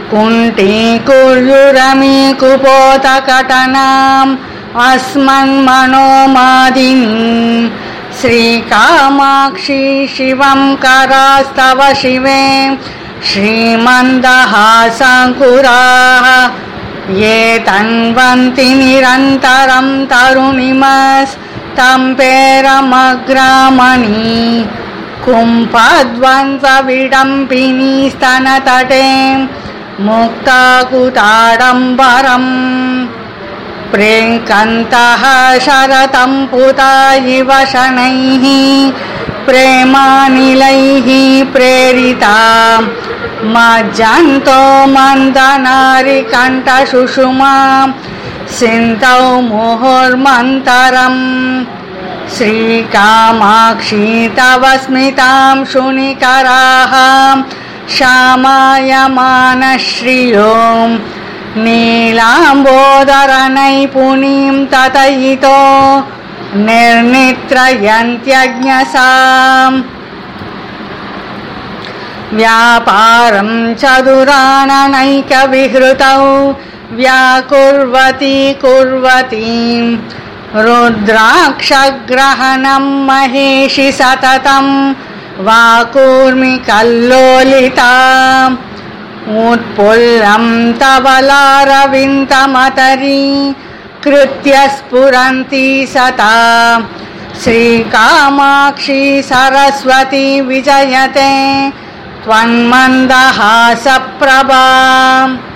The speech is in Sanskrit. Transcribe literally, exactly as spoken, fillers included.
कुण्टीकुर्युरमी कुपोतकटनाम् अस्मन्मनोमादिनीं श्रीकामाक्षी शिवं करास्तव शिवे श्रीमन्दहासाङ्कुराः ये तन्वन्ति निरन्तरं तरुणिमस्तम्पेरमग्रामणि कुम्भद्वन्द्वविडम्बिनी स्तनतटे मुक्ताकुताडम्बरम् प्रेङ्कन्तः शरतं पुता इव शनैः प्रेमानिलैः प्रेरिता मज्जन्तो मन्दनारिकण्ठसुषुमा सिन्धौ मुहुर्मन्तरम् श्रीकामाक्षी तव स्मितां शुनिकराः श्यामायमानश्रियो नीलाम्बोदरनैपुणीं ततयितो निर्नित्रयन्त्यज्ञसाम् व्यापारं चतुराननैकविहृतौ व्याकुर्वती कुर्वतीं रुद्राक्षग्रहणं महेशि सततं वाकूर्मि कल्लोलिता उत्पुल्लं तव लारविन्दमतरी कृत्य स्फुरन्ति सता श्रीकामाक्षी सरस्वती विजयते त्वन्मन्दहासप्रभा।